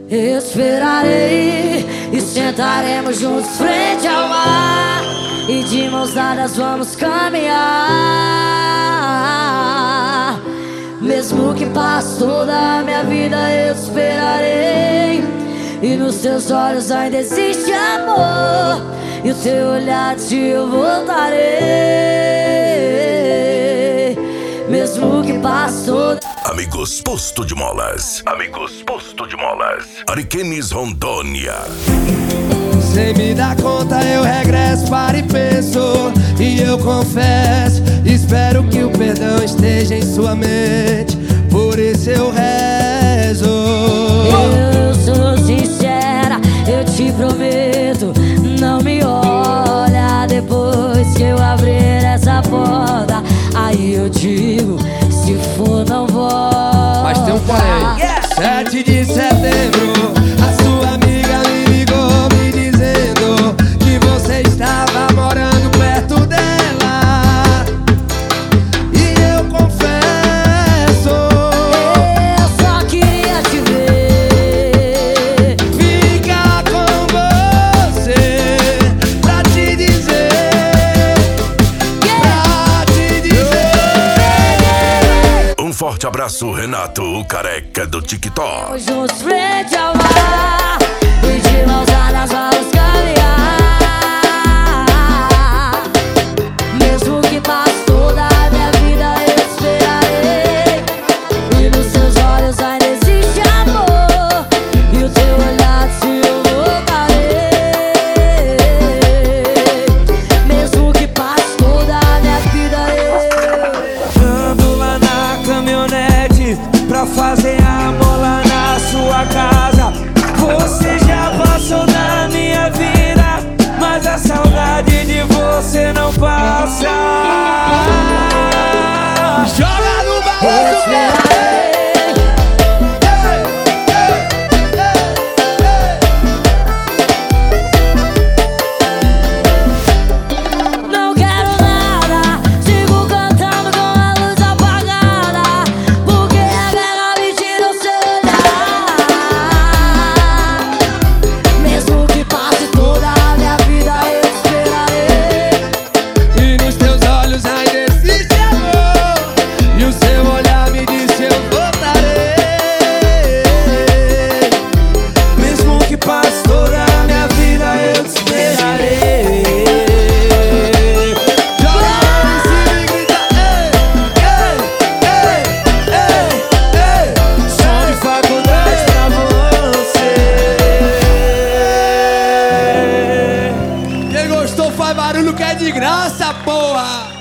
Eu esperarei e sentaremos juntos frente ao mar, e de mãos dadas vamos caminhar. Mesmo que passe toda a minha vida, eu te esperarei, e nos teus olhos ainda existe amor, e o teu olhar de eu voltarei. Mesmo que passe toda... Amigos Posto de Molas. Amigos Posto de Molas. Ariquemes, Rondônia. Sem me dar conta eu regresso para e penso, e eu confesso, espero que o perdão esteja em sua mente, por isso eu rezo. Eu sou sincera, eu te prometo, não me olha depois que eu abrir essa porta. Aí eu digo, se for não volta. Mas tem um porém. 7 de setembro, a sua amiga me ligou me dizendo que você estava morando perto dela, e eu confesso, eu só queria te ver, ficar com você, pra te dizer, Um forte abraço, Renato, o careca do TikTok. juntos frente ao mar, e de mãos dadas vamos caminhar. Mesmo que passe toda a minha vida, eu te esperarei, e nos seus olhos ainda existe amor, e o teu olhar se eu voltarei. Mesmo que passe toda a minha vida, ando lá na caminhonete pra fazer amor lá na sua casa. Você já passou na minha vida, mas a saudade de você não passa. joga no eu balanço. esperarei. Não quero nada, sigo cantando com a luz apagada, porque a guerra me tira o seu olhar. Mesmo que passe toda a minha vida, eu te esperarei, E nos teus olhos ainda existe amor, e o seu olhar me disse eu voltarei. Mesmo que passe toda a minha vida, eu te esperarei. Joga a mão em cima e grita ei, ei, ei, ei, Som de faculdade pra você. ei. Quem gostou faz barulho que é de graça, porra.